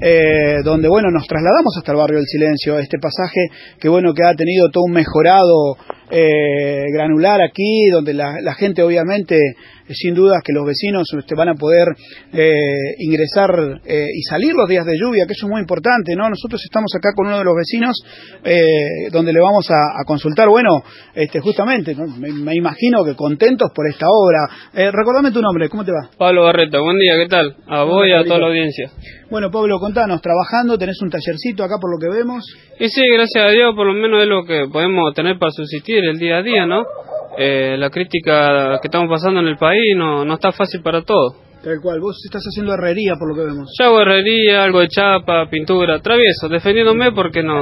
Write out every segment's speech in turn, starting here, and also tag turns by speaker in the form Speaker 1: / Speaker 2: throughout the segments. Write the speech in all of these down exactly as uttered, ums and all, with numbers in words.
Speaker 1: eh, donde bueno nos trasladamos hasta el barrio del Silencio, este pasaje que bueno que ha tenido todo un mejorado eh, granular aquí, donde la, la gente obviamente, sin dudas que los vecinos este, van a poder eh, ingresar eh, y salir los días de lluvia, que eso es muy importante, ¿no? Nosotros estamos acá con uno de los vecinos, eh, donde le vamos a, a consultar, bueno, este, justamente, ¿no? me, me imagino que contentos por esta obra. Eh, recordame tu nombre, ¿cómo te va?
Speaker 2: Pablo Barreto, buen día, ¿qué tal? A vos y a toda la audiencia.
Speaker 1: Bueno, Pablo, contanos, trabajando, tenés un tallercito acá por lo que vemos.
Speaker 2: Y sí, gracias a Dios, por lo menos es lo que podemos tener para subsistir el día a día, ¿no? Eh, la crítica que estamos pasando en el país no, no está fácil para todos.
Speaker 1: Tal cual, vos estás haciendo herrería por lo que vemos.
Speaker 2: Yo hago herrería, algo de chapa, pintura, travieso, defendiéndome porque no,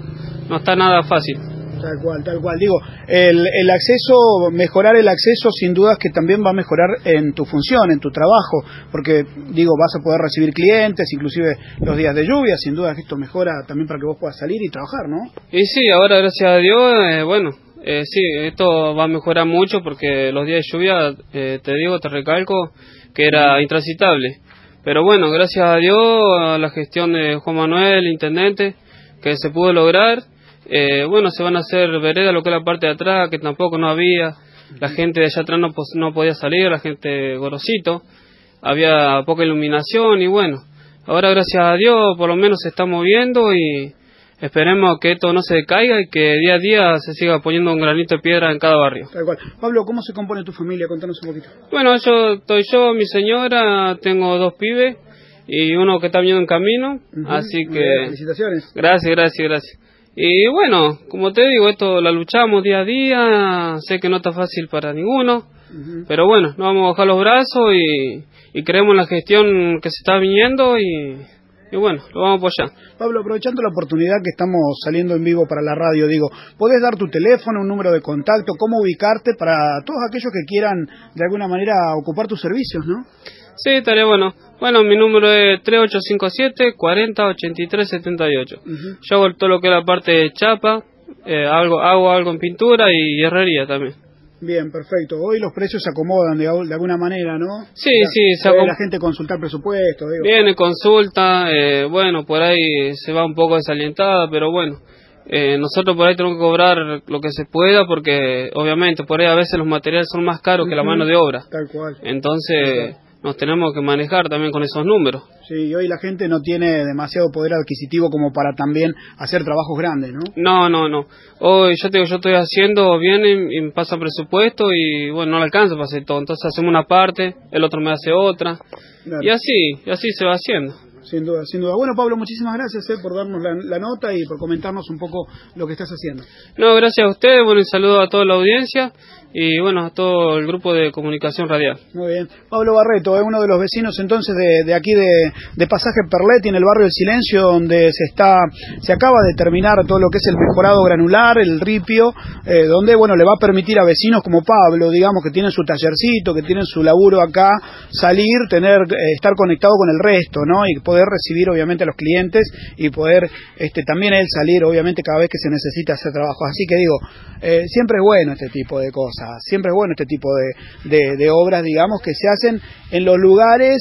Speaker 2: no está nada fácil.
Speaker 1: Tal cual, tal cual. Digo, el, el acceso, mejorar el acceso sin dudas que también va a mejorar en tu función, en tu trabajo, porque digo, vas a poder recibir clientes, inclusive los días de lluvia, sin dudas que esto mejora también para que vos puedas salir y trabajar, ¿no?
Speaker 2: Y sí, ahora gracias a Dios, eh, bueno, eh, sí, esto va a mejorar mucho porque los días de lluvia, eh, te digo, te recalco, que era intransitable. Pero bueno, gracias a Dios, a la gestión de Juan Manuel, el intendente, que se pudo lograr. Eh, bueno, se van a hacer veredas, lo que es la parte de atrás, que tampoco no había, la gente de allá atrás no, no podía salir, la gente gorosito, había poca iluminación y bueno, ahora gracias a Dios por lo menos se está moviendo y esperemos que esto no se decaiga y que día a día se siga poniendo un granito de piedra en cada barrio.
Speaker 1: Tal cual. Pablo, ¿cómo se compone tu familia? Contanos un poquito.
Speaker 2: Bueno, yo estoy yo, mi señora, tengo dos pibes y uno que está viniendo en camino, uh-huh. Así que...
Speaker 1: Bien, felicitaciones.
Speaker 2: Gracias, gracias, gracias. Y bueno, como te digo, esto la luchamos día a día, sé que no está fácil para ninguno, uh-huh. Pero bueno, no vamos a bajar los brazos y, y creemos en la gestión que se está viniendo y, y bueno, lo vamos a apoyar.
Speaker 1: Pablo, aprovechando la oportunidad que estamos saliendo en vivo para la radio, digo, ¿podés dar tu teléfono, un número de contacto, cómo ubicarte para todos aquellos que quieran de alguna manera ocupar tus servicios, ¿no?
Speaker 2: Sí, estaría bueno. Bueno, mi número es tres ocho cinco siete, cuarenta, ochenta y tres, setenta y ocho. Uh-huh. Yo hago todo lo que es la parte de chapa, eh, algo, hago algo en pintura y herrería también.
Speaker 1: Bien, perfecto. Hoy los precios se acomodan de, de alguna manera, ¿no?
Speaker 2: Sí,
Speaker 1: la,
Speaker 2: sí.
Speaker 1: Se acom... la gente consultar presupuesto. Digo.
Speaker 2: Viene, consulta, eh, bueno, por ahí se va un poco desalientada, pero bueno. Eh, nosotros por ahí tenemos que cobrar lo que se pueda porque obviamente por ahí a veces los materiales son más caros uh-huh. que la mano de obra.
Speaker 1: Tal cual.
Speaker 2: Entonces...
Speaker 1: Tal cual.
Speaker 2: Nos tenemos que manejar también con esos números.
Speaker 1: Sí, hoy la gente no tiene demasiado poder adquisitivo como para también hacer trabajos grandes, ¿no?
Speaker 2: No, no, no. Hoy yo te digo, yo estoy haciendo, vienen y me pasan presupuesto y bueno, no le alcanza para hacer todo. Entonces hacemos una parte, el otro me hace otra. Claro. Y así, y así se va haciendo.
Speaker 1: Sin duda, sin duda. Bueno, Pablo, muchísimas gracias eh, por darnos la, la nota y por comentarnos un poco lo que estás haciendo.
Speaker 2: No, gracias a ustedes, bueno, y saludo a toda la audiencia y bueno, a todo el grupo de comunicación radial.
Speaker 1: Muy bien. Pablo Barreto es eh, uno de los vecinos entonces de, de aquí de, de Pasaje Perletti, en el barrio del Silencio, donde se está se acaba de terminar todo lo que es el mejorado granular, el ripio, eh, donde bueno le va a permitir a vecinos como Pablo, digamos, que tienen su tallercito, que tienen su laburo acá, salir, tener eh, estar conectado con el resto, ¿no? Y poder recibir obviamente a los clientes y poder este también él salir obviamente cada vez que se necesita hacer trabajo. Así que digo, eh, siempre es bueno este tipo de cosas, siempre es bueno este tipo de, de, de obras, digamos, que se hacen en los lugares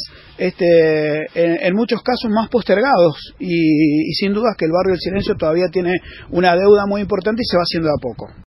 Speaker 1: este en, en muchos casos más postergados y, y sin dudas que el barrio del Silencio todavía tiene una deuda muy importante y se va haciendo de a poco.